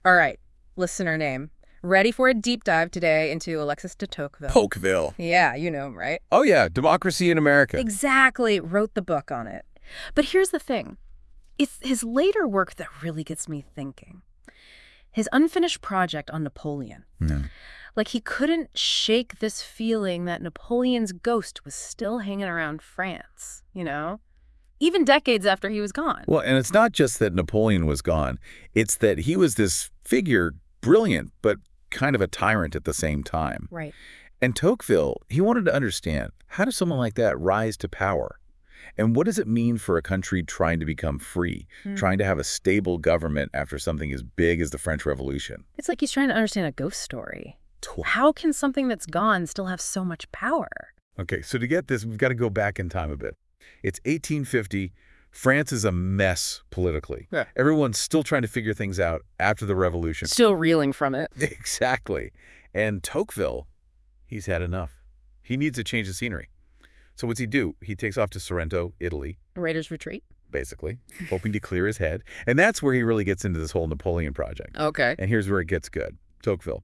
All right, listener name. Ready for a deep dive today into Alexis de Tocqueville. Tocqueville. Yeah, you know him, right? Oh, yeah, Democracy in America. Exactly, wrote the book on it. But here's the thing. It's his later work that really gets me thinking. His unfinished project on Napoleon. Yeah. Like he couldn't shake this feeling that Napoleon's ghost was still hanging around France, you know? Even decades after he was gone. Well, and it's not just that Napoleon was gone. It's that he was this figure, brilliant, but kind of a tyrant at the same time. Right. And Tocqueville, he wanted to understand, how does someone like that rise to power? And what does it mean for a country trying to become free, trying to have a stable government after something as big as the French Revolution? It's like he's trying to understand a ghost story. How can something that's gone still have so much power? Okay, so to get this, we've got to go back in time a bit. It's 1850. France is a mess politically. Yeah. Everyone's still trying to figure things out after the revolution. Still reeling from it. Exactly. And Tocqueville, he's had enough. He needs a change of scenery. So what's he do? He takes off to Sorrento, Italy, Raiders retreat. basically, hoping to clear his head. And that's where he really gets into this whole Napoleon project. Okay. And here's where it gets good. Tocqueville.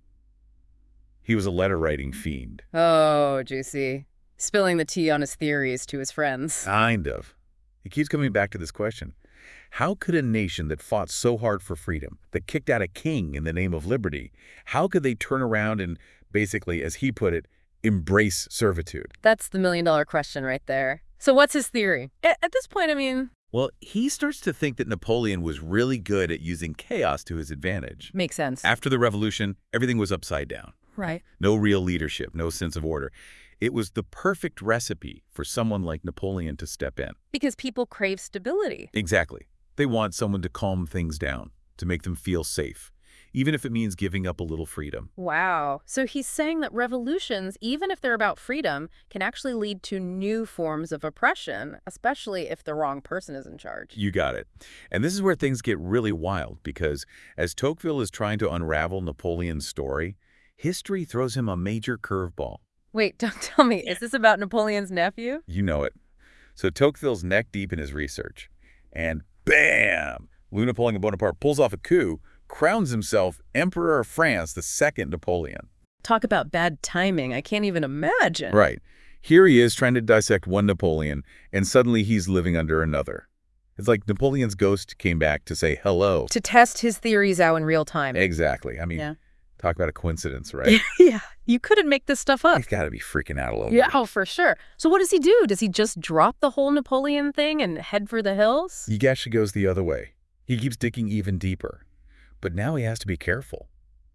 He was a letter-writing fiend. Oh, juicy. Spilling the tea on his theories to his friends. Kind of. He keeps coming back to this question. How could a nation that fought so hard for freedom, that kicked out a king in the name of liberty, how could they turn around and basically, as he put it, embrace servitude? That's the million-dollar question right there. So what's his theory? At this point, I mean... Well, he starts to think that Napoleon was really good at using chaos to his advantage. Makes sense. After the revolution, everything was upside down. Right. No real leadership, no sense of order. It was the perfect recipe for someone like Napoleon to step in. Because people crave stability. Exactly. They want someone to calm things down, to make them feel safe, even if it means giving up a little freedom. Wow. So he's saying that revolutions, even if they're about freedom, can actually lead to new forms of oppression, especially if the wrong person is in charge. You got it. And this is where things get really wild, because as Tocqueville is trying to unravel Napoleon's story, history throws him a major curveball. Wait, don't tell me. Is this about Napoleon's nephew? You know it. So Tocqueville's neck deep in his research. And bam! Louis Napoleon Bonaparte pulls off a coup, crowns himself Emperor of France, the second Napoleon. Talk about bad timing. I can't even imagine. Right. Here he is trying to dissect one Napoleon, and suddenly he's living under another. It's like Napoleon's ghost came back to say hello. To test his theories out in real time. Exactly. I mean, Yeah. talk about a coincidence, right? Yeah. You couldn't make this stuff up. He's got to be freaking out a little Yeah, bit. oh, for sure. So what does he do? Does he just drop the whole Napoleon thing and head for the hills? He actually goes the other way. He keeps digging even deeper. But now he has to be careful.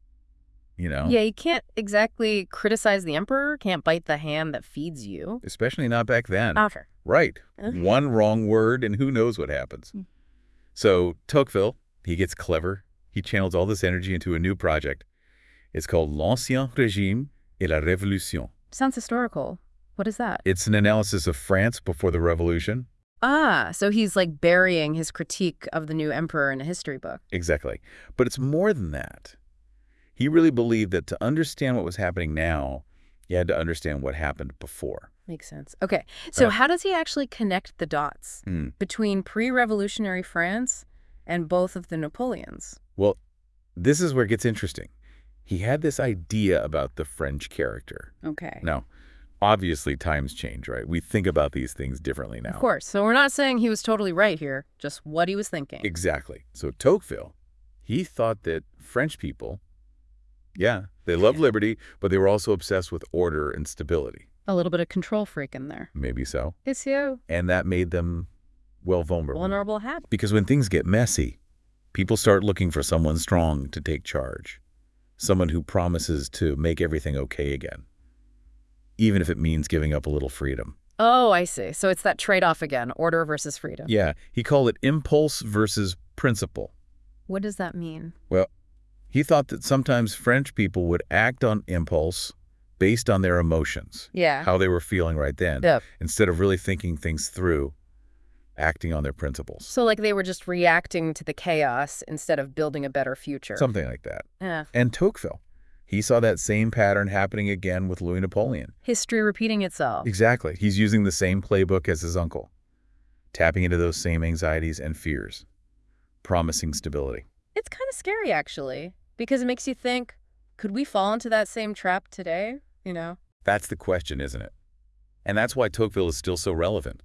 You know? Yeah, you can't exactly criticize the emperor, can't bite the hand that feeds you. Especially not back then. Sure. Right. Okay. One wrong word and who knows what happens. So Tocqueville, he gets clever. He channels all this energy into a new project. It's called L'Ancien Régime et la Révolution. Sounds historical. What is that? It's an analysis of France before the revolution. So he's like burying his critique of the new emperor in a history book. Exactly. But it's more than that. He really believed that to understand what was happening now, you had to understand what happened before. Makes sense. Okay, so Right. how does he actually connect the dots between pre-revolutionary France and both of the Napoleons? Well, this is where it gets interesting. He had this idea about the French character. Okay. Now, obviously times change, right? We think about these things differently now. Of course. So we're not saying he was totally right here, just what he was thinking. Exactly. So Tocqueville, he thought that French people, yeah, they love liberty, but they were also obsessed with order and stability. A little bit of control freak in there. Maybe so. It's you. And that made them, well, vulnerable. Vulnerable hat. Because when things get messy, people start looking for someone strong to take charge. Someone who promises to make everything okay again, even if it means giving up a little freedom. Oh, I see. So it's that trade-off again, order versus freedom. Yeah, he called it impulse versus principle. What does that mean? Well, he thought that sometimes French people would act on impulse based on their emotions, Yeah. how they were feeling right then, Yep. instead of really thinking things through, acting on their principles. So like they were just reacting to the chaos instead of building a better future. Something like that. Yeah. And Tocqueville, he saw that same pattern happening again with Louis Napoleon. History repeating itself. Exactly. He's using the same playbook as his uncle, tapping into those same anxieties and fears, promising stability. It's kind of scary, actually, because it makes you think, could we fall into that same trap today? You know? That's the question, isn't it? And that's why Tocqueville is still so relevant.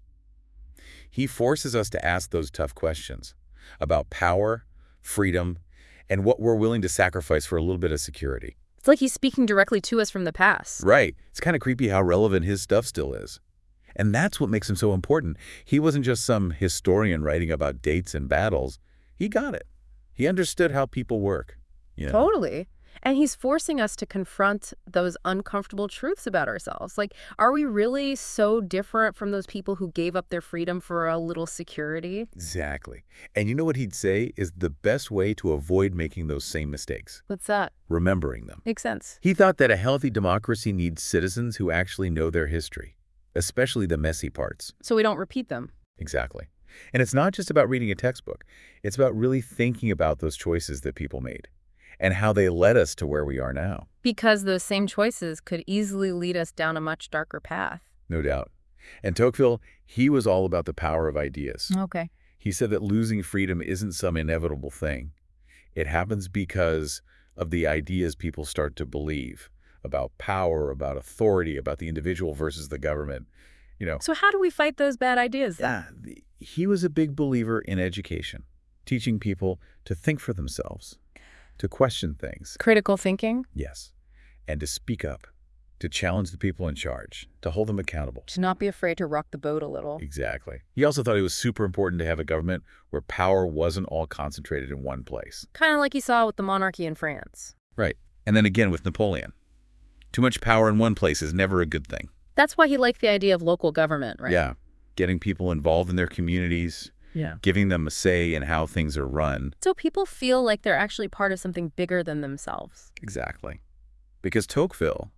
He forces us to ask those tough questions about power, freedom, and what we're willing to sacrifice for a little bit of security. It's like he's speaking directly to us from the past. Right. It's kind of creepy how relevant his stuff still is. And that's what makes him so important. He wasn't just some historian writing about dates and battles. He got it. He understood how people work. You know? Totally. And he's forcing us to confront those uncomfortable truths about ourselves. Like, are we really so different from those people who gave up their freedom for a little security? Exactly. And you know what he'd say is the best way to avoid making those same mistakes? What's that? Remembering them. Makes sense. He thought that a healthy democracy needs citizens who actually know their history, especially the messy parts. So we don't repeat them. Exactly. And it's not just about reading a textbook. It's about really thinking about those choices that people made and how they led us to where we are now. Because those same choices could easily lead us down a much darker path. No doubt. And Tocqueville, he was all about the power of ideas. Okay. He said that losing freedom isn't some inevitable thing. It happens because of the ideas people start to believe about power, about authority, about the individual versus the government. You know, So how do we fight those bad ideas then? he was a big believer in education, teaching people to think for themselves, to question things, Critical thinking? yes, and to speak up, to challenge the people in charge, to hold them accountable. To not be afraid to rock the boat a little. Exactly. He also thought it was super important to have a government where power wasn't all concentrated in one place. Kind of like you saw with the monarchy in France. Right. And then again with Napoleon. Too much power in one place is never a good thing. That's why he liked the idea of local government, right? Yeah. Getting people involved in their communities, Yeah. giving them a say in how things are run. So people feel like they're actually part of something bigger than themselves. Exactly. Because Tocqueville,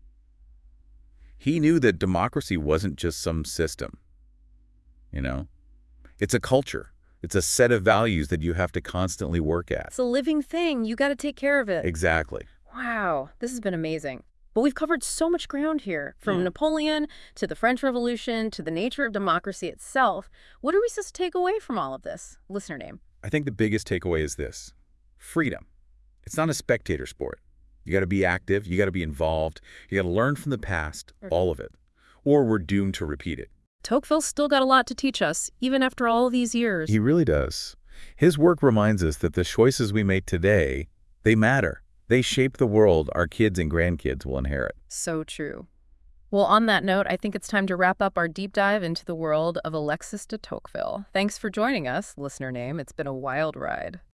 he knew that democracy wasn't just some system. You know? It's a culture. It's a set of values that you have to constantly work at. It's a living thing. You got to take care of it. Exactly. Wow, this has been amazing. But we've covered so much ground here, from Napoleon to the French Revolution to the nature of democracy itself. What are we supposed to take away from all of this? Listener name. I think the biggest takeaway is this. Freedom. It's not a spectator sport. You got to be active. You got to be involved. You got to learn from the past, all of it. Or we're doomed to repeat it. Tocqueville's still got a lot to teach us, even after all these years. He really does. His work reminds us that the choices we make today, they matter. They shape the world our kids and grandkids will inherit. So true. Well, on that note, I think it's time to wrap up our deep dive into the world of Alexis de Tocqueville. Thanks for joining us, listener name. It's been a wild ride.